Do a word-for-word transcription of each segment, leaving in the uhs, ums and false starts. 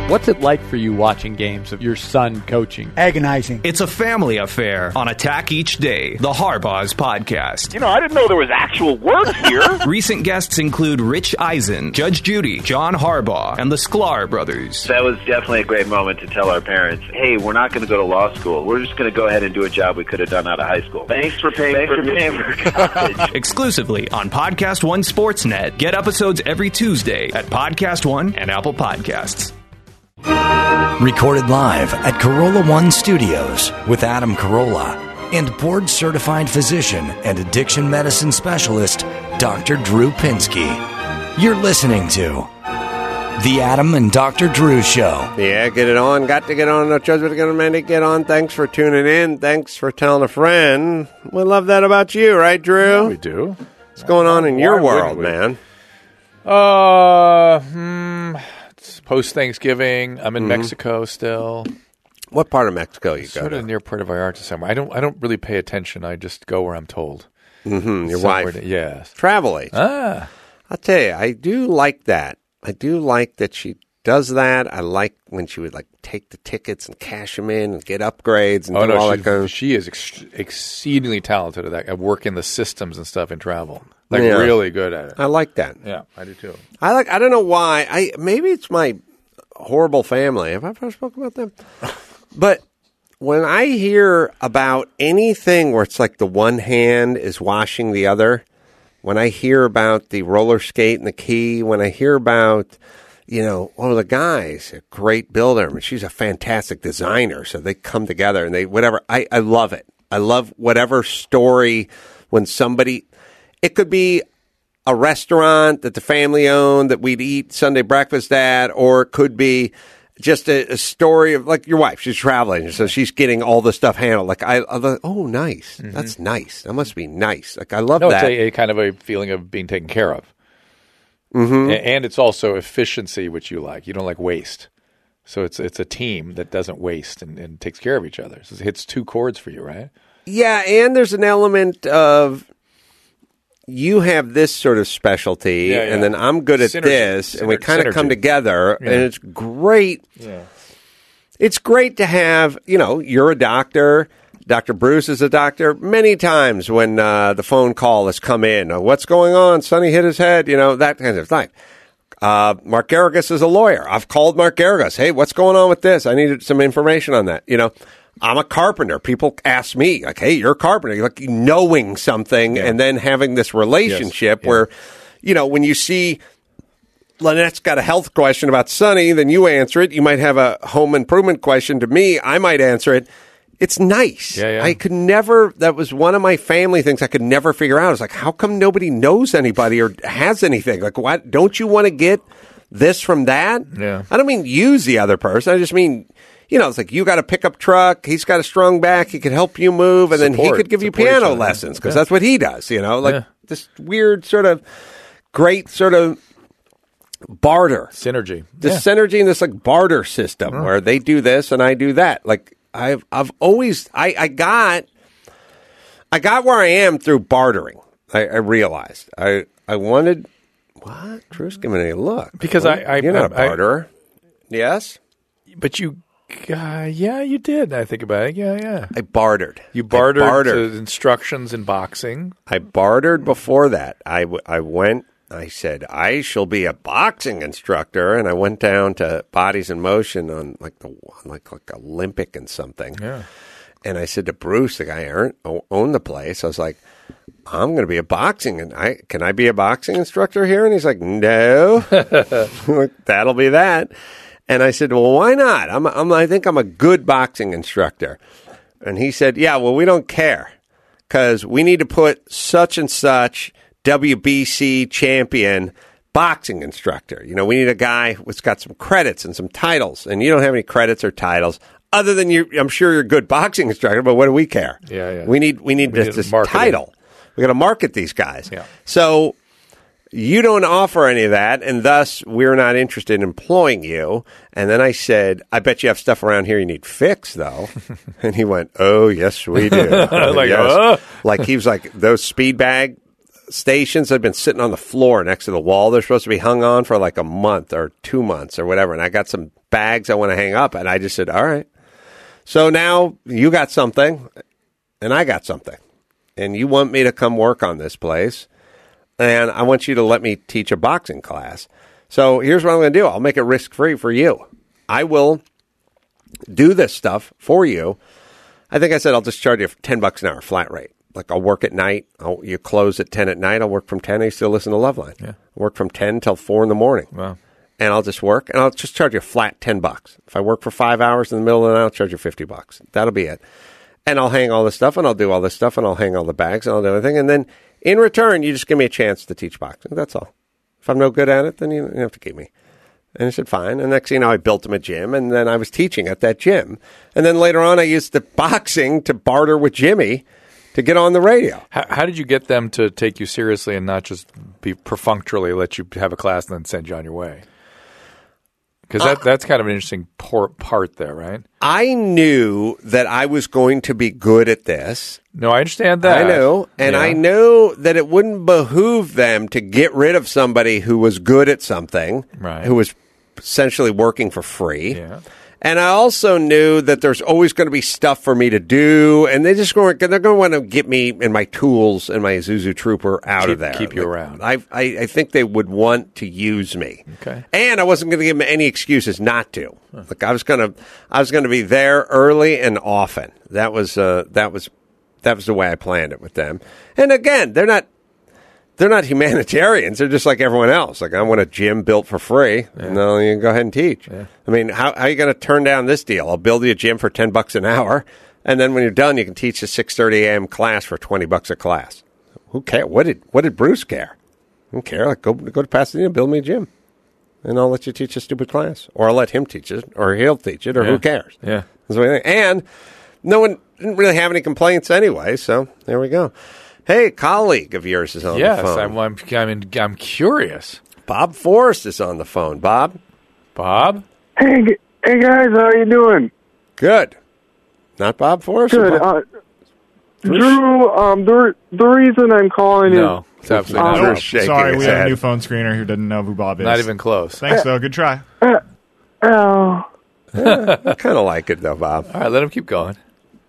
What's it like for you watching games of your son coaching? Agonizing. It's a family affair on Attack Each Day, the Harbaugh's podcast. You know, I didn't know there was actual work here. Recent guests include Rich Eisen, Judge Judy, John Harbaugh, and the Sklar brothers. That was definitely a great moment to tell our parents, hey, we're not going to go to law school. We're just going to go ahead and do a job we could have done out of high school. Thanks for paying, Thanks for, for paying for college. Exclusively on Podcast One Sportsnet. Get episodes every Tuesday at Podcast One and Apple Podcasts. Recorded live at Corolla One Studios with Adam Carolla and board-certified physician and addiction medicine specialist, Doctor Drew Pinsky. You're listening to The Adam and Doctor Drew Show. Yeah, get it on. Got to get on. No choice but to get on, man. To get on. Thanks for tuning in. Thanks for telling a friend. We love that about you, right, Drew? Yeah, we do. What's going on in your Why world, wouldn't man? Uh, hmm, it's post-Thanksgiving. I'm in Mhm. Mexico still. What part of Mexico you go Sort to? of near Puerto Vallarta somewhere. I don't. I don't really pay attention. I just go where I'm told. Mm-hmm. Your Somewhere wife. to- yes. Travel agent. Ah. I'll tell you, I do like that. I do like that she does that. I like when she would like take the tickets and cash them in and get upgrades and Oh do no, all she, that kind of. she is ex- exceedingly talented at that. At working the systems and stuff in travel. Like Yeah. really good at it. I like that. Yeah, I do too. I like. I don't know why. I maybe it's my horrible family. Have I ever spoken about them? But when I hear about anything where it's like the one hand is washing the other, when I hear about the roller skate and the key, when I hear about, you know, one of the guys, a great builder, I mean, she's a fantastic designer, so they come together and they whatever. I, I love it. I love whatever story when somebody. It could be a restaurant that the family owned that we'd eat Sunday breakfast at, or it could be just a, a story of like your wife. She's traveling, so she's getting all the stuff handled. Like I, I love, oh, nice. Mm-hmm. That's nice. That must be nice. Like I love No, that. it's a, a kind of a feeling of being taken care of. Mm-hmm. A- And it's also efficiency, which you like. You don't like waste. So it's it's a team that doesn't waste and, and takes care of each other. So it hits two chords for you, right? Yeah, and there's an element of you have this sort of specialty, Yeah, yeah. and then I'm good at Synergy. this, and we Syner- kind of come synergy. together, Yeah. and it's great. Yeah. It's great to have, you know, you're a doctor. Doctor Bruce is a doctor. Many times when uh, the phone call has come in, uh, what's going on? Sonny hit his head, you know, that kind of thing. Uh, Mark Garrigus is a lawyer. I've called Mark Garrigus. Hey, what's going on with this? I needed some information on that. You know, I'm a carpenter. People ask me, like, hey, you're a carpenter. Like knowing something and then having this relationship Yes. Yeah. where, you know, when you see Lynette's got a health question about Sonny, then you answer it. You might have a home improvement question to me. I might answer it. It's nice. Yeah, yeah. I could never, that was one of my family things I could never figure out. It's like, how come nobody knows anybody or has anything? Like, what? Don't you want to get this from that? Yeah. I don't mean use the other person. I just mean, you know, it's like you got a pickup truck. He's got a strong back. He could help you move. And then he Support. could give you Support each piano other. lessons because Yeah. that's what he does, you know, like Yeah. this weird sort of great sort of barter. Synergy. This Yeah. synergy in this like barter system where they do this and I do that. Like I've I've always I, I got I got where I am through bartering. I, I realized I I wanted what Drew's giving me a look Because Well, I- I- you're not a I- barterer. Yes, But you, uh, yeah, you did. I think about it. Yeah, yeah. I bartered. You bartered, I bartered. to instructions in boxing. I bartered before that. I, w- I went, I said, I shall be a boxing instructor. And I went down to Bodies in Motion on like the like like Olympic and something. Yeah. And I said to Bruce, the guy who earned- o- owned the place, I was like, I'm going to be a boxing. And I can I be a boxing instructor here? And he's like, no. Like, that'll be that. And I said, well, why not? I'm, I'm, I think I'm a good boxing instructor. And he said, yeah, well, we don't care because we need to put such and such W B C champion boxing instructor. You know, we need a guy who's got some credits and some titles. And you don't have any credits or titles other than you. I'm sure you're a good boxing instructor, but what do we care? Yeah, yeah. We need, we need We this, need this marketing. title. We got to market these guys. Yeah. So you don't offer any of that, and thus we're not interested in employing you. And then I said, I bet you have stuff around here you need fixed, though. And he went, oh, yes, we do. Like, Yes. uh? Like he was like, those speed bag stations that have been sitting on the floor next to the wall. They're supposed to be hung on for like a month or two months or whatever. And I got some bags I want to hang up, and I just said, all right. So now you got something, and I got something. And you want me to come work on this place, and I want you to let me teach a boxing class. So here's what I'm going to do. I'll make it risk-free for you. I will do this stuff for you. I think I said I'll just charge you ten bucks an hour, flat rate. Like I'll work at night. I'll, you close at ten at night. I'll work from ten. I still listen to Loveline. Yeah. I'll work from ten till four in the morning. Wow. And I'll just work, and I'll just charge you a flat ten bucks. If I work for five hours in the middle of the night, I'll charge you fifty bucks. That'll be it. And I'll hang all this stuff, and I'll do all this stuff, and I'll hang all the bags, and I'll do everything. And then in return, you just give me a chance to teach boxing. That's all. If I'm no good at it, then you don't have to keep me. And I said, fine. And next thing you know, I built him a gym, and then I was teaching at that gym. And then later on, I used the boxing to barter with Jimmy to get on the radio. How, how did you get them to take you seriously and not just be perfunctorily let you have a class and then send you on your way? Because that, uh, that's kind of an interesting por- part there, right? I knew that I was going to be good at this. No, I understand that. I know. And yeah. I know that it wouldn't behoove them to get rid of somebody who was good at something, right. who was essentially working for free. Yeah. And I also knew that there's always going to be stuff for me to do, and they just going they're going to want to get me and my tools and my Isuzu Trooper out keep, of there. Keep you like, around. I, I I think they would want to use me. Okay. And I wasn't going to give them any excuses not to. Huh. Like I was going to I was going to be there early and often. That was uh, that was that was the way I planned it with them. And again, they're not. They're not humanitarians. They're just like everyone else. Like, I want a gym built for free. Yeah. No, you can go ahead and teach. Yeah. I mean, how, how are you going to turn down this deal? I'll build you a gym for ten bucks an hour, and then when you're done, you can teach a six thirty a.m. class for twenty bucks a class. Who cares? What did what did Bruce care? I don't care. Like, go go to Pasadena, build me a gym, and I'll let you teach a stupid class, or I'll let him teach it, or he'll teach it, or yeah. who cares? Yeah. That's what I think. And no one didn't really have any complaints anyway, so there we go. Hey, a colleague of yours is on yes, the phone. Yes, I'm, I'm, I'm curious. Bob Forrest is on the phone. Bob? Bob? Hey, hey guys, how you doing? Good. Not Bob Forrest? Good. Bob? Uh, Drew, um, the, the reason I'm calling no, is... it's absolutely um, not. Nope. Sorry, we have a new phone screener who doesn't know who Bob is. Not even close. Thanks, though. Good try. Uh, oh. yeah, I kind of like it, though, Bob. All right, let him keep going.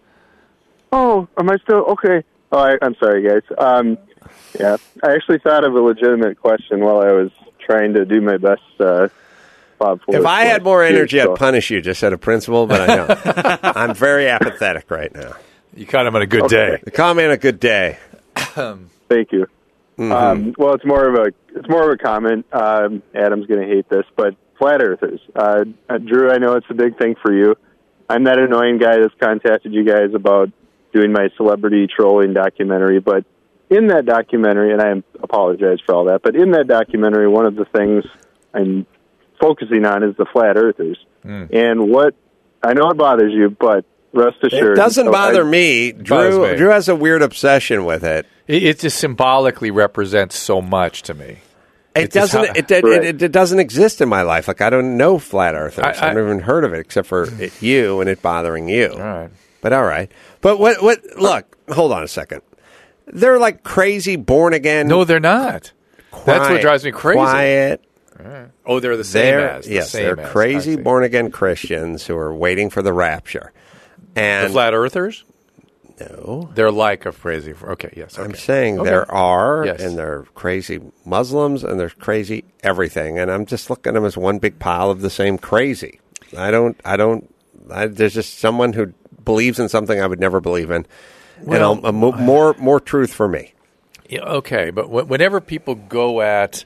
Oh, am I still... Okay. Oh, I, I'm sorry, guys. Um, yeah, I actually thought of a legitimate question while I was trying to do my best. Uh, Bob Forrest if I had more energy, so. I'd punish you just out of principle, but I don't. I'm very apathetic right now. You caught him on a good okay. day. You caught me on a good day. Thank you. Mm-hmm. Um, well, it's more of a it's more of a comment. Um, Adam's going to hate this, but flat earthers. Uh, Drew, I know it's a big thing for you. I'm that annoying guy that's contacted you guys about doing my celebrity trolling documentary, but in that documentary, and I apologize for all that, but in that documentary, one of the things I'm focusing on is the flat earthers. Mm. And what, I know it bothers you, but rest assured. It doesn't so me. I, me. Drew, me. Drew has a weird obsession with it. It, it just symbolically represents so much to me. It it's doesn't. How, it, it, it, it doesn't exist in my life. Like I don't know flat earthers. I, I, I've never even heard of it except for it, you and it bothering you. All right. But all right. But what? What? Look. Hold on a second. They're like crazy born again. No, they're not. Quiet, That's what drives me crazy. Quiet. Right. Oh, they're the same they're, as. The yes, same they're as. crazy born again Christians who are waiting for the rapture. And the flat earthers? No, they're like a crazy. Okay, yes. Okay. I'm saying okay. there are, yes. and they're crazy Muslims, and there's crazy everything, and I'm just looking at them as one big pile of the same crazy. I don't. I don't. I, there's just someone who believes in something I would never believe in, well, and I'll, uh, more more truth for me. Yeah, okay, but w- whenever people go at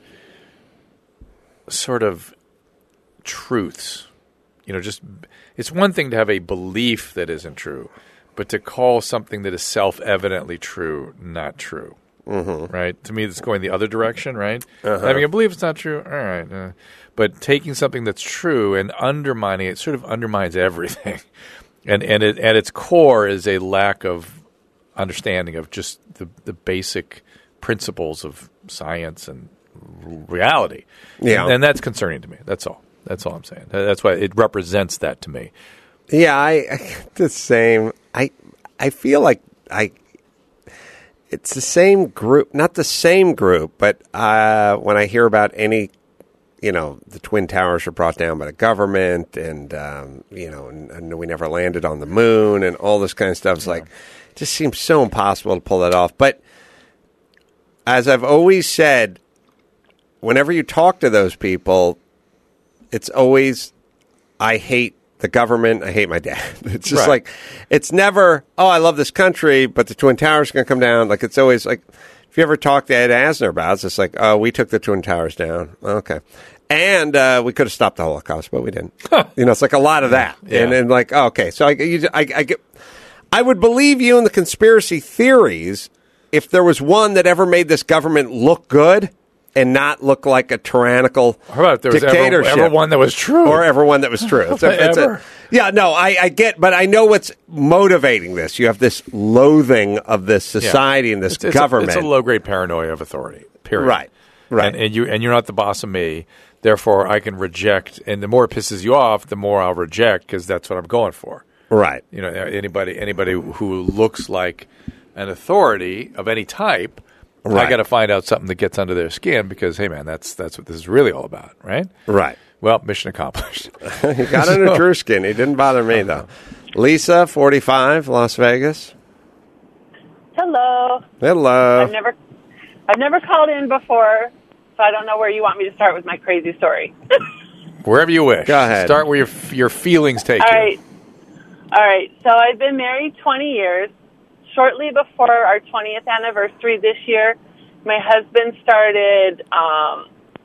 sort of truths, you know, just it's one thing to have a belief that isn't true, but to call something that is self-evidently true not true, mm-hmm. right? To me, it's going the other direction, right? Uh-huh. Having a belief it's not true, all right. Uh, but taking something that's true and undermining it sort of undermines everything. And and it, at its core is a lack of understanding of just the, the basic principles of science and reality. Yeah. And, and that's concerning to me. That's all. That's all I'm saying. That's why it represents that to me. Yeah, I, I the same. I I feel like I it's the same group, not the same group, but uh, when I hear about any, you know, the Twin Towers were brought down by the government, and um, you know, and, and we never landed on the moon, and all this kind of stuff. It's yeah. like, it just seems so impossible to pull that off. But as I've always said, whenever you talk to those people, it's always, I hate the government, I hate my dad. It's just right. like, it's never, oh, I love this country, but the Twin Towers are going to come down. Like, it's always like, if you ever talk to Ed Asner about it, it's just like, oh, we took the Twin Towers down. Okay. And uh, we could have stopped the Holocaust, but we didn't. You know, it's like a lot of that. Yeah. And then like, oh, okay. So I, you, I, I, get, I would believe you in the conspiracy theories if there was one that ever made this government look good and not look like a tyrannical How about if there was dictatorship. Ever, ever one that was true. Or ever one that was true. It's a, it's a, yeah, no, I, I get, but I know what's motivating this. You have this loathing of this society yeah. and this it's, it's government. A, it's a low-grade paranoia of authority, period. Right, right. And, and, you, and you're not the boss of me, therefore I can reject. And the more it pisses you off, the more I'll reject because that's what I'm going for. Right. You know, anybody anybody who looks like an authority of any type, right. I got to find out something that gets under their skin because, hey, man, that's that's what this is really all about, right? Right. Well, mission accomplished. He got so, under Drew's skin. He didn't bother me, though. Lisa, forty-five, Las Vegas. Hello. Hello. I've never, I've never called in before, so I don't know where you want me to start with my crazy story. Wherever you wish. Go ahead. Start where your your feelings take all you. All right. All right. So I've been married twenty years. Shortly before our twentieth anniversary this year, my husband started, um,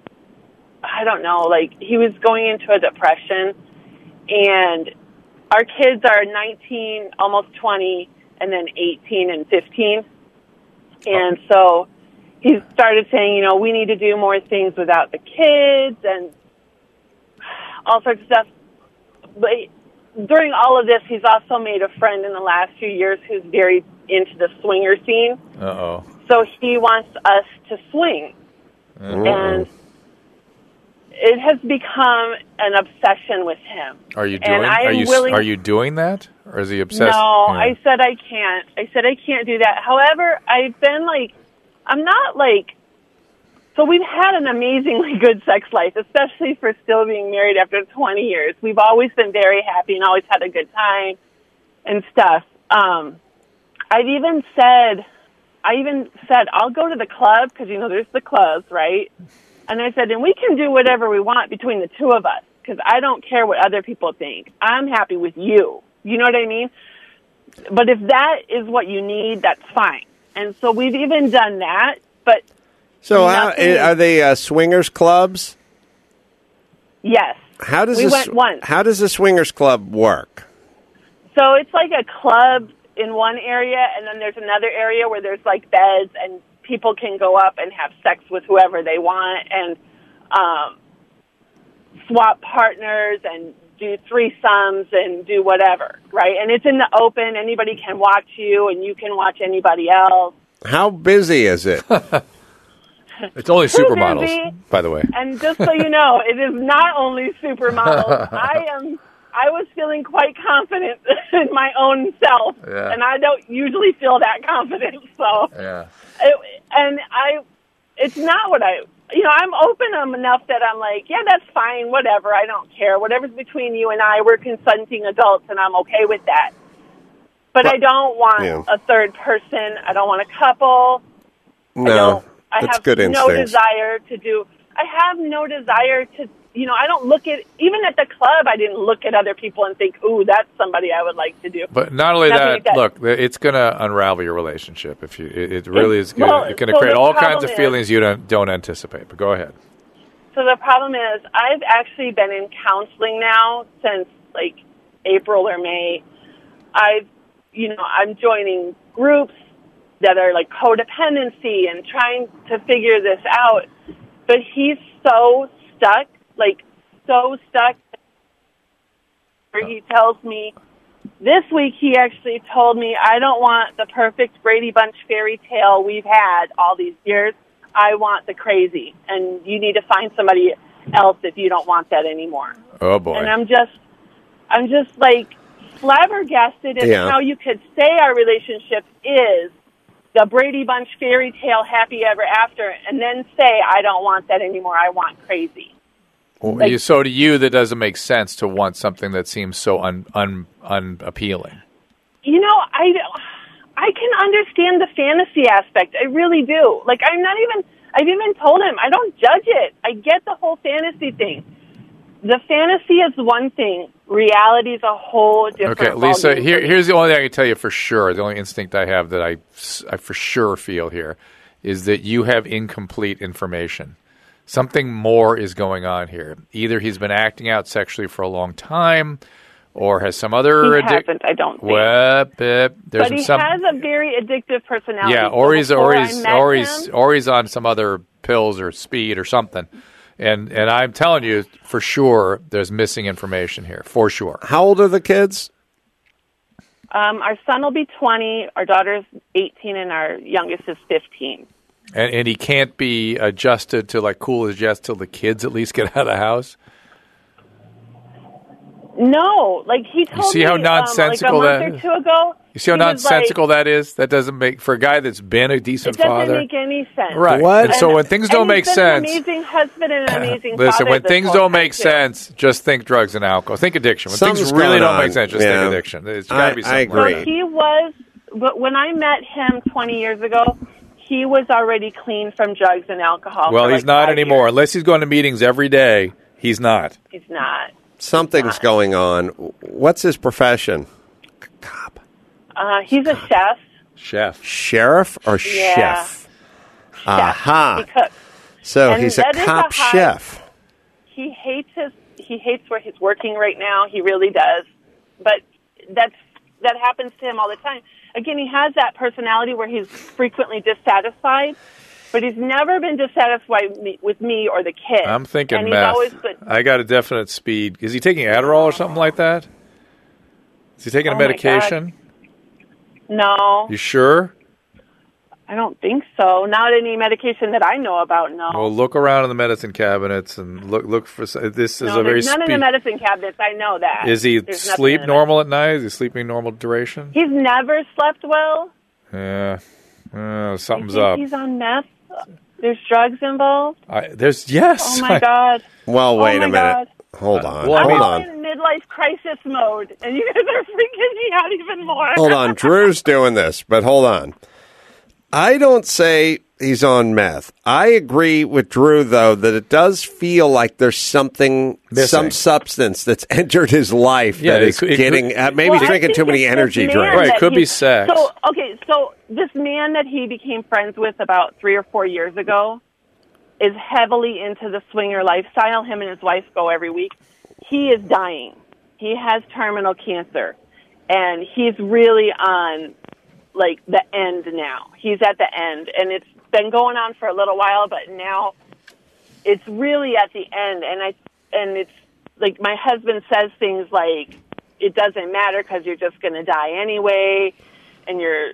I don't know, like he was going into a depression, and our kids are nineteen, almost twenty, and then eighteen and fifteen. And so he started saying, you know, we need to do more things without the kids and all sorts of stuff. But during all of this, he's also made a friend in the last few years who's very into the swinger scene. Uh-oh. So he wants us to swing. Uh-oh. And it has become an obsession with him. Are you doing and I are am you willing, are you doing that? Or is he obsessed? No, yeah. I said I can't. I said I can't do that. However, I've been like I'm not like So we've had an amazingly good sex life, especially for still being married after twenty years. We've always been very happy and always had a good time and stuff. Um, I've even said, I even said, I'll go to the club because, you know, there's the clubs, right? And I said, and we can do whatever we want between the two of us because I don't care what other people think. I'm happy with you. You know what I mean? But if that is what you need, that's fine. And so we've even done that, but... So how, are they uh, swingers clubs? Yes. How does we this, went once. How does the swingers club work? So it's like a club in one area, and then there's another area where there's like beds, and people can go up and have sex with whoever they want, and um, swap partners, and do threesomes, and do whatever, right? And it's in the open. Anybody can watch you, and you can watch anybody else. How busy is it? It's only supermodels, by the way. And just so you know, it is not only supermodels. I am. I was feeling quite confident in my own self, yeah. and I don't usually feel that confident. So, yeah. It, and I, it's not what I. You know, I'm open enough that I'm like, yeah, that's fine, whatever. I don't care. Whatever's between you and I, we're consenting adults, and I'm okay with that. But, but I don't want yeah. a third person. I don't want a couple. No. I don't, I That's have good no instincts. desire to do. I have no desire to. You know, I don't look at even at the club. I didn't look at other people and think, "Ooh, that's somebody I would like to do." But not only Nothing that, like that, look, it's going to unravel your relationship. If you, it, it really it's, is going well, to so create all kinds of is, feelings you don't don't anticipate. But go ahead. So the problem is, I've actually been in counseling now since like April or May. I've, you know, I'm joining groups that are like codependency and trying to figure this out. But he's so stuck, like so stuck, where he tells me, this week he actually told me, I don't want the perfect Brady Bunch fairy tale we've had all these years. I want the crazy, and you need to find somebody else if you don't want that anymore. Oh, boy. And I'm just, I'm just like flabbergasted at Yeah. how you could say our relationship is the Brady Bunch fairy tale happy ever after, and then say, I don't want that anymore, I want crazy. Well, Like- you, so to you, that doesn't make sense to want something that seems so un, un, unappealing. You know, I, I can understand the fantasy aspect. I really do. Like, I'm not even, I've even told him, I don't judge it. I get the whole fantasy thing. The fantasy is one thing. Reality is a whole different Okay, Lisa, ballgame. here, here's the only thing I can tell you for sure. The only instinct I have that I, I for sure feel here is that you have incomplete information. Something more is going on here. Either he's been acting out sexually for a long time, or has some other He addic- hasn't, I don't think. Well, uh, there's But he some, has a very addictive personality. yeah, or So he's or before I he's met or he's him- or he's on some other pills or speed or something. And and I'm telling you for sure, there's missing information here for sure. How old are the kids? Um, our son will be twenty, our daughter's eighteen, and our youngest is fifteen. And, and he can't be adjusted to like cool as jets till the kids at least get out of the house. No, like he told You see me how um, nonsensical like a that month is? or two ago. You see how he was nonsensical like, that is? That doesn't make for a guy that's been a decent It doesn't father. make any sense. Right. What? And so when things don't and make he's been sense, an amazing husband and an amazing listen, father when this things whole don't time, make too. sense, just think drugs and alcohol. Think addiction. When Something's things really going don't on. make sense, just Yeah. think addiction. It's got to be I- I something. agree. So he was, but when I met him twenty years ago, he was already clean from drugs and alcohol. Well, for he's like not five anymore. years. Unless he's going to meetings every day, he's not. He's not. Something's going on. What's his profession? Uh, he's a chef. Chef. Sheriff or Yeah. chef? Aha. He cooks. So And he's a that is a cop high- chef. He hates his. He hates where he's working right now. He really does. But that's that happens to him all the time. Again, he has that personality where he's frequently dissatisfied, but he's never been dissatisfied me- with me or the kid. I'm thinking and meth. He's always put, I got a definite speed. Is he taking Adderall or something like that? Is he taking Oh a my medication? no, You sure? I don't think so. Not any medication that I know about. No. Well, look around in the medicine cabinets and look look for. This is no, a very. there's none in speed- the medicine cabinets. I know that. Is he There's nothing sleep in the normal at night? Is he sleeping normal duration? He's never slept well. Yeah, uh, You something's think up. he's on meth? There's drugs involved? I, there's yes. Oh, my God. Well, wait oh, my a minute. God. Hold on. well, I I'm Hold all on. in midlife crisis mode, and you guys are freaking me out even more. Hold on. Drew's doing this, but hold on. I don't say he's on meth. I agree with Drew, though, that it does feel like there's something, Missing. some substance that's entered his life Yeah, that it is could- it getting, could- uh, maybe Well, he's I drinking think too many it's energy this man drinks. Right, that could be he- sex. So, okay, so this man that he became friends with about three or four years ago is heavily into the swinger lifestyle. Him and his wife go every week. He is dying. He has terminal cancer, and he's really on like the end now. He's at the end, and it's been going on for a little while, but now it's really at the end. And I and it's like my husband says things like, "It doesn't matter because you're just going to die anyway," and you're.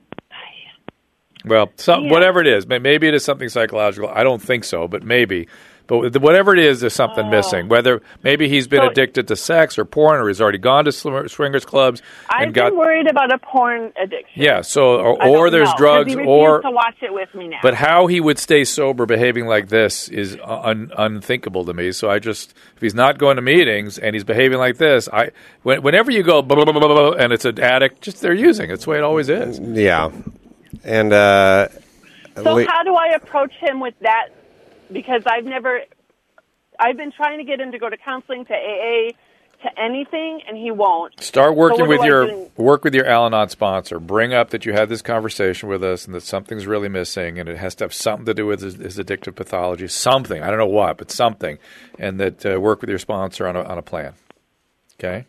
Well, some, Yeah. whatever it is, may- maybe it is something psychological. I don't think so, but maybe. But whatever it is, there's something missing. Whether maybe he's been So- addicted to sex or porn, or he's already gone to sw- swingers clubs I've and got. been worried about a porn addiction. Yeah, so or, I or don't there's know, 'cause drugs, he refused or to watch it with me now. but how he would stay sober, behaving like this, is un, unthinkable to me. So I just, if he's not going to meetings and he's behaving like this, I when, whenever you go blah, blah, blah, blah, blah, and it's an addict, just they're using. It's the way it always is. Yeah. And, uh, So le- how do I approach him with that? Because I've never, I've been trying to get him to go to counseling, to A A, to anything, and he won't. Start So working what with do I your do? work with your Al-Anon sponsor. Bring up that you had this conversation with us and that something's really missing, and it has to have something to do with his, his addictive pathology. Something, I don't know what, but something, and that uh, work with your sponsor on a on a plan. Okay.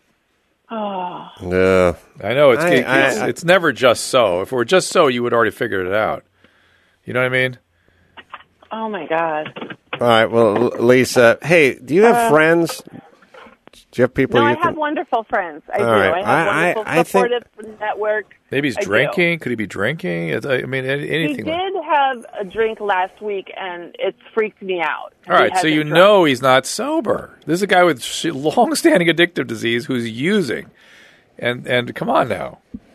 Oh, yeah. I know it's I- it's, I- it's never just so. If it were just so, you would already figured it out. You know what I mean? oh my God. All right. Well, L- Lisa, hey, do you have Uh, friends? Do you have people No, you I can... have wonderful friends. I All do. right. I have I- I- wonderful I think- supportive network. Maybe he's I do. drinking. Could he be drinking? It's- I mean, any- He anything. like- did have a drink last week, and it's freaked me out. All right, He so you hasn't know he's not sober. This is a guy with sh- long-standing addictive disease who's using, and and come on now.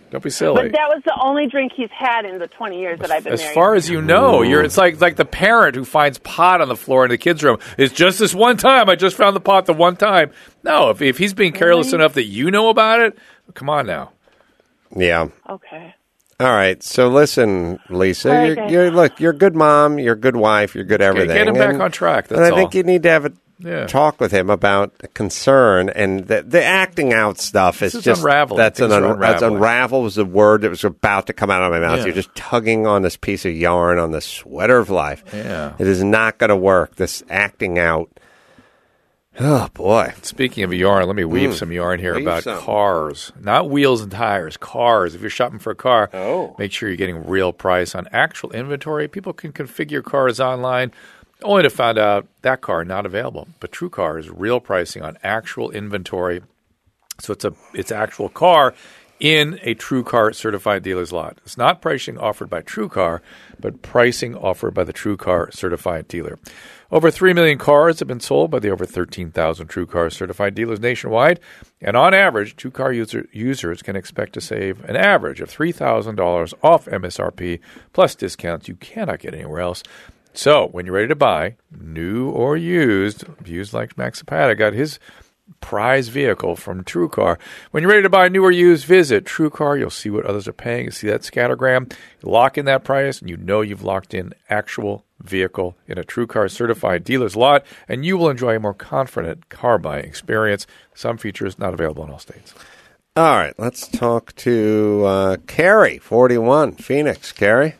Don't be silly. But that was the only drink he's had in the twenty years that I've been As married. far as you know, you're it's like like the parent who finds pot on the floor in the kids' room. It's just this one time. I just found the pot the one time. No, if if he's being careless Really? enough that you know about it, come on now. Yeah. Okay. All right. So listen, Lisa, All right, you're, guys. you're look, you're a good mom, you're a good wife, you're good everything. Get him back And- on track. That's and I all. think you need to have a Yeah. talk with him about concern and the, the acting out stuff This is is just unraveling. That's an Things are un, that's unraveling. unravel was the word that was about to come out of my mouth. Yeah. You're just tugging on this piece of yarn on the sweater of life. Yeah. It is not going to work. This acting out. Oh boy. Speaking of yarn, let me weave Mm. some yarn here Weave about some. cars. Not wheels and tires, cars. If you're shopping for a car, Oh. make sure you're getting real price on actual inventory. People can configure cars online only to find out that car not available. But TrueCar is real pricing on actual inventory. So it's a it's actual car in a TrueCar certified dealer's lot. It's not pricing offered by TrueCar, but pricing offered by the TrueCar certified dealer. Over three million cars have been sold by the over thirteen thousand TrueCar certified dealers nationwide. And on average, TrueCar user, users can expect to save an average of three thousand dollars off M S R P plus discounts you cannot get anywhere else. So when you're ready to buy, new or used, used like Max Zapata got his prize vehicle from TrueCar. When you're ready to buy new or used, visit TrueCar. You'll see what others are paying. You see that scattergram. You lock in that price, and you know you've locked in actual vehicle in a TrueCar certified dealer's lot, and you will enjoy a more confident car buying experience. Some features not available in all states. All right, let's talk to uh, Carrie, forty-one, Phoenix. Carrie?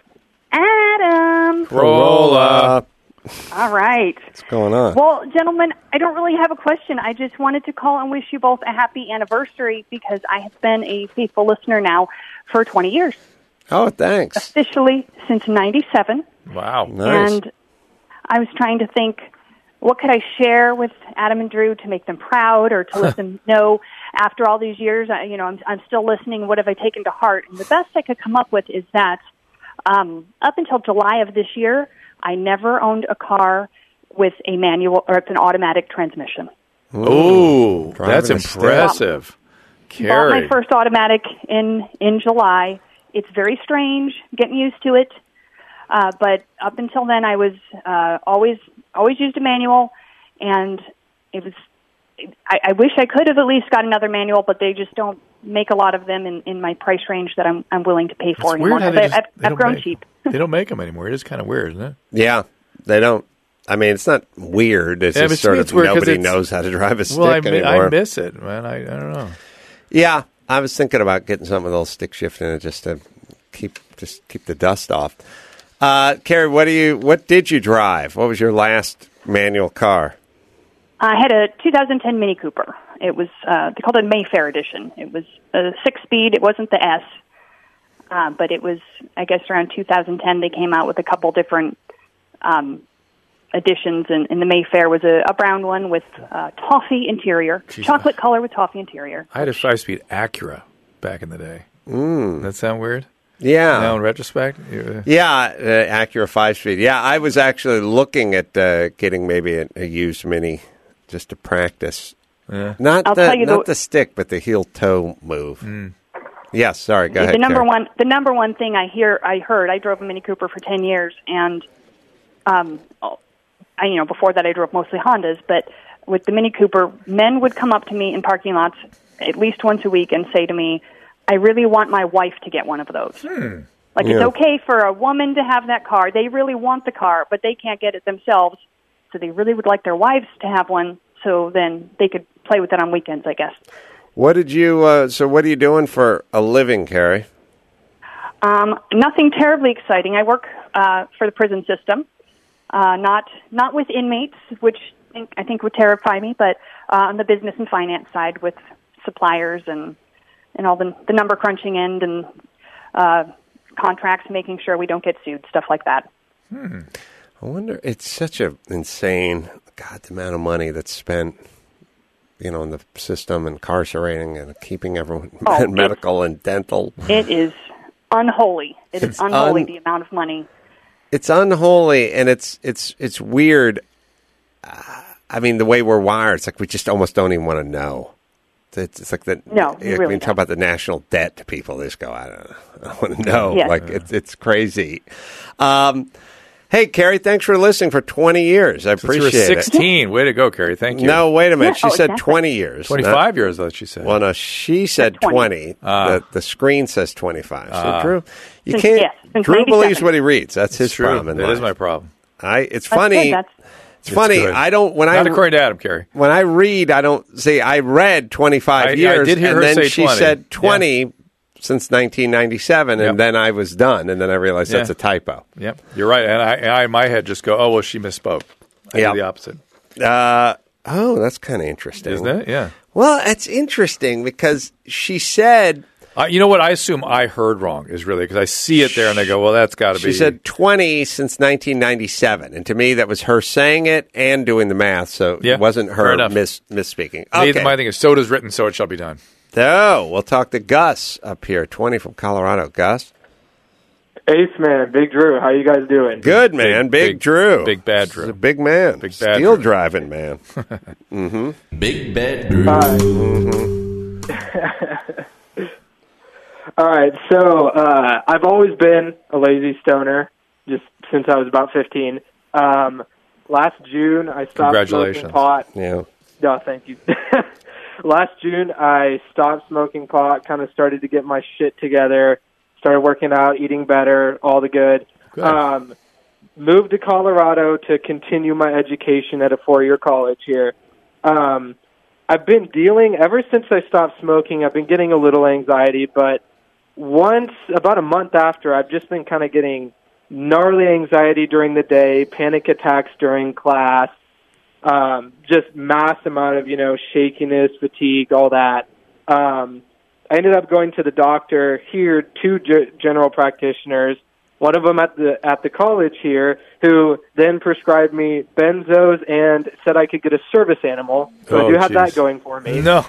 Adam. Corolla. All right. What's going on? Well, gentlemen, I don't really have a question. I just wanted to call and wish you both a happy anniversary because I have been a faithful listener now for twenty years. Oh, thanks. Officially since ninety-seven. Wow. Nice. And I was trying to think, what could I share with Adam and Drew to make them proud or to let them know after all these years, I, you know, I'm, I'm still listening. What have I taken to heart? And the best I could come up with is that um, up until July of this year, I never owned a car with a manual or it's an automatic transmission. Ooh, Driving that's a stick. impressive. Bought Carrie. my first automatic in, in July. It's very strange, getting used to it. Uh, but up until then, I was uh, always always used a manual, and it was. I, I wish I could have at least got another manual, but they just don't make a lot of them in, in my price range that I'm I'm willing to pay for It's anymore. weird how they I've, just- I've, they I've don't grown make- cheap. They don't make them anymore. It is kind of weird, isn't it? Yeah, they don't. I mean, it's not weird. It's Yeah, but just to sort me of it's weird 'cause nobody it's- knows how to drive a stick Well, I, mi- anymore. I miss it, man. I, I don't know. Yeah, I was thinking about getting something with a little stick shift in it just to keep just keep the dust off. Uh, Carrie, what do you? What did you drive? What was your last manual car? I had a two thousand ten Mini Cooper. It was uh, they called it Mayfair Edition. It was a six-speed. It wasn't the S, uh, but it was, I guess, around two thousand ten. They came out with a couple different um, editions, and, and the Mayfair was a, a brown one with uh, toffee interior, Jeez. chocolate color with toffee interior. I had a five-speed Acura back in the day. Mm. That sound weird? Yeah. Now, in retrospect? Yeah. Yeah, uh, Acura five speed. Yeah, I was actually looking at uh, getting maybe a, a used Mini just to practice. Yeah. Not I'll the tell you not the- the stick, but the heel toe move. Mm. Yes, sorry. Go the ahead. number Carrie. one, the number one thing I hear, I heard, I drove a Mini Cooper for ten years, and um, I, you know, before that I drove mostly Hondas. But with the Mini Cooper, men would come up to me in parking lots at least once a week and say to me, "I really want my wife to get one of those." Hmm. Like Yeah. it's okay for a woman to have that car. They really want the car, but they can't get it themselves, so they really would like their wives to have one. So then they could play with it on weekends, I guess. What did you? Uh, so, what are you doing for a living, Carrie? Um, nothing terribly exciting. I work uh, for the prison system, uh, not not with inmates, which I think, I think would terrify me, but uh, on the business and finance side with suppliers and and all the the number crunching end and uh, contracts, making sure we don't get sued, stuff like that. Hmm. I wonder. It's such a insane, God, the amount of money that's spent, you know, in the system, incarcerating and keeping everyone Oh, medical and dental. It is unholy. It is It's unholy un- the amount of money. It's unholy, and it's it's it's weird. Uh, I mean, the way we're wired, it's like we just almost don't even want to know. It's, it's like the No, you you really can talk about the national debt to people. They just go, I don't know. I want to know. Yeah. Like it's it's crazy. Um, hey, Carrie, thanks for listening for twenty years. I Since you appreciate were sixteen. Way to go, Carrie. Thank it. you. No, wait a minute. Yeah, she oh, said exactly. twenty years. twenty-five not- years, though, she said. Well, no, she said twenty. twenty. Ah. The, the screen says twenty-five. So, Ah. Drew, you Since- can't. yes, since Drew ninety-seven. believes what he reads. That's his It's true. problem in That life. is my problem. I. It's That's funny. good. That's It's funny. good. I don't when Not I according to Adam, Carrie. when I read. I don't see. I read twenty-five I- I years, did hear and her then say she twenty. said twenty since nineteen ninety-seven, Yep. and then I was done, and then I realized that's Yeah. a typo. Yep, you're right. And I, and I in my head just go, oh, well, she misspoke. I Yeah. do the opposite. Uh, oh, that's kind of interesting, Isn't it? Yeah. Well, it's interesting because she said Uh, you know what? I assume I heard wrong is really because I see it there and I go, well, that's got to she be. said twenty since nineteen ninety-seven, and to me that was her saying it and doing the math, so Yeah, it wasn't fair her enough. miss misspeaking. Neither Okay. my thing is, so does written, so it shall be done. So we'll talk to Gus up here, twenty from Colorado. Gus, Ace man, Big Drew, how you guys doing? good man, big, big- Drew, big bad He's Drew. a big man, Big bad steel Drew. driving man. Mm-hmm. Big Bad Drew. Hi. Mm-hmm. All right, so uh, I've always been a lazy stoner, just since I was about fifteen. Um, last June, I stopped Congratulations. smoking pot. Yeah. No, thank you. Last June, I stopped smoking pot, kind of started to get my shit together, started working out, eating better, all the good. Good. Um, moved to Colorado to continue my education at a four-year college here. Um, I've been dealing, ever since I stopped smoking, I've been getting a little anxiety, but once, about a month after, I've just been kind of getting gnarly anxiety during the day, panic attacks during class, um, just mass amount of, you know, shakiness, fatigue, all that. Um, I ended up going to the doctor here, two ge- general practitioners, one of them at the at the college here, who then prescribed me benzos and said I could get a service animal. So Oh, I do have geez. that going for me. No.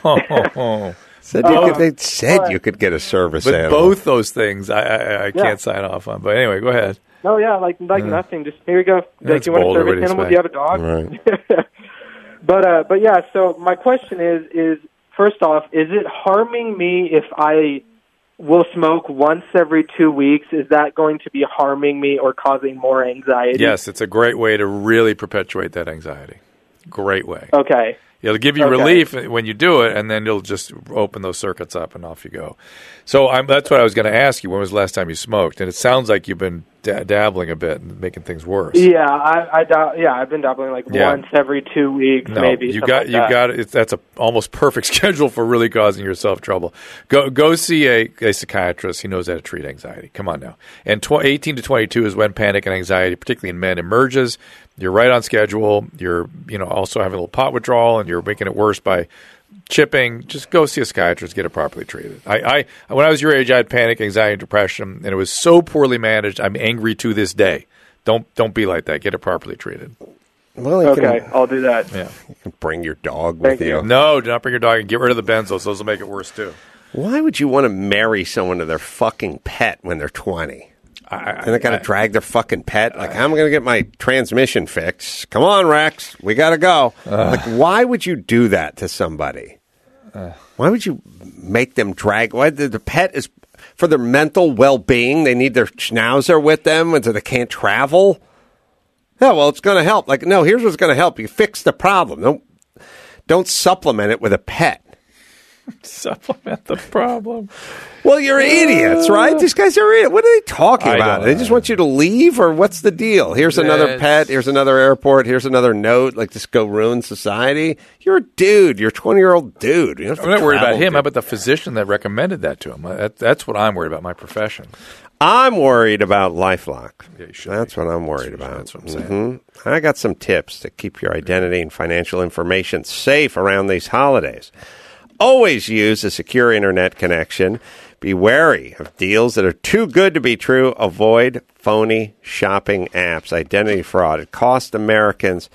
Said you Uh, could, they said but- you could get a service But animal. both those things I, I, I Yeah. can't sign off on. But anyway, go ahead. No, yeah, like like Yeah. nothing. Just here we go. That's Like, you want a bold service already, animal? Spike. Do you have a dog? Right. But uh, but yeah. So my question is is first off, is it harming me if I will smoke once every two weeks? Is that going to be harming me or causing more anxiety? Yes, it's a great way to really perpetuate that anxiety. Great way. Okay. It'll give you Okay. relief when you do it, and then it'll just open those circuits up, and off you go. So I'm, that's what I was going to ask you. When was the last time you smoked? And it sounds like you've been da- dabbling a bit and making things worse. Yeah, I, I dou- yeah, I've been dabbling like Yeah. once every two weeks, No, maybe. you something got like you that. got it. That's a almost perfect schedule for really causing yourself trouble. Go go see a, a psychiatrist. He knows how to treat anxiety. Come on now. And tw- eighteen to twenty-two is when panic and anxiety, particularly in men, emerges. You're right on schedule. You're you know also having a little pot withdrawal, and you're making it worse by chipping. Just go see a psychiatrist, get it properly treated. I, I when I was your age, I had panic, anxiety, and depression, and it was so poorly managed. I'm angry to this day. Don't don't be like that. Get it properly treated. Well, you Okay, can, I'll do that. Yeah. you can bring your dog Thank with you. you. No, do not bring your dog and get rid of the benzos. Those will make it worse too. Why would you want to marry someone to their fucking pet when they're twenty? I, And they got to drag their fucking pet. Like, how am I going to get my transmission fixed? Come on, Rex. We got to go. like, why would you do that to somebody? Why would you make them drag? Why the, the pet is for their mental well-being? They need their schnauzer with them, and so they can't travel. Yeah, well, it's going to help. Like, no, here's what's going to help. You fix the problem. Don't don't supplement it with a pet. Supplement the problem. Well, you're idiots, right? These guys are idiots. What are they talking I about? don't They just want you to leave, or what's the deal? Here's another Yes. pet. Here's another airport. Here's another note. Like, just go ruin society. You're a dude. You're a twenty-year-old dude. You don't have I'm to not worried about travel, him. dude. How about the physician that recommended that to him? That, that's what I'm worried about, my profession. I'm worried about LifeLock. Yeah, you should That's be. what I'm worried That's what- about. that's what I'm saying. Mhm. I got some tips to keep your identity and financial information safe around these holidays. Always use a secure internet connection. Be wary of deals that are too good to be true. Avoid phony shopping apps. Identity fraud. It cost Americans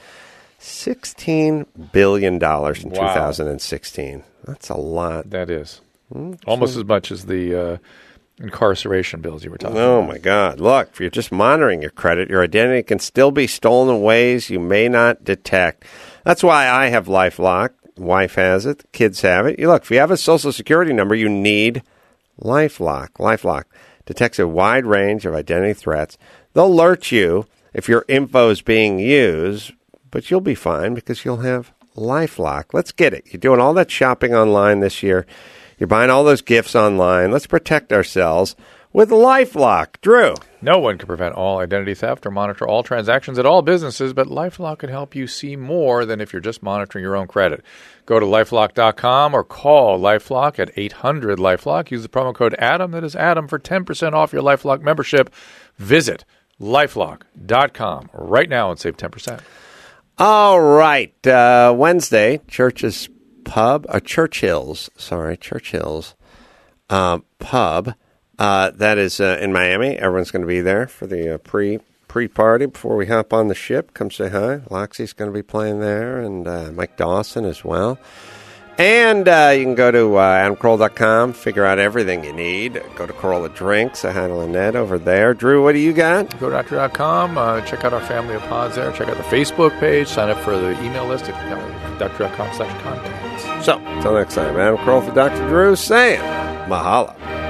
sixteen billion dollars in Wow. two thousand sixteen. That's a lot. That is. Almost as much as the uh, incarceration bills you were talking Oh, about. my God. Look, if you're just monitoring your credit, your identity can still be stolen in ways you may not detect. That's why I have LifeLock. Wife has it. The kids have it. You look, if you have a Social Security number, you need LifeLock. LifeLock detects a wide range of identity threats. They'll alert you if your info is being used, but you'll be fine because you'll have LifeLock. Let's get it. You're doing all that shopping online this year. You're buying all those gifts online. Let's protect ourselves with LifeLock. Drew. No one can prevent all identity theft or monitor all transactions at all businesses, but LifeLock can help you see more than if you're just monitoring your own credit. Go to LifeLock dot com or call LifeLock at eight hundred LifeLock. Use the promo code ADAM, that is Adam, for ten percent off your LifeLock membership. Visit LifeLock dot com right now and save ten percent. All right. Uh, Wednesday, Church's Pub, or Churchill's, sorry, Churchill's uh, Pub. Uh, that is uh, in Miami. Everyone's going to be there for the uh, pre pre party before we hop on the ship. Come say hi. Loxie's going to be playing there, and uh, Mike Dawson as well. And uh, you can go to uh, adam carolla dot com, figure out everything you need. Go to Carolla Drinks. Say hi to Lynette over there. Drew, what do you got? Go to doctor dot com. Uh, check out our family of pods there. Check out the Facebook page. Sign up for the email list at doctor dot com slash contacts. So, until next time, Adam Carolla for Doctor Drew saying mahalo.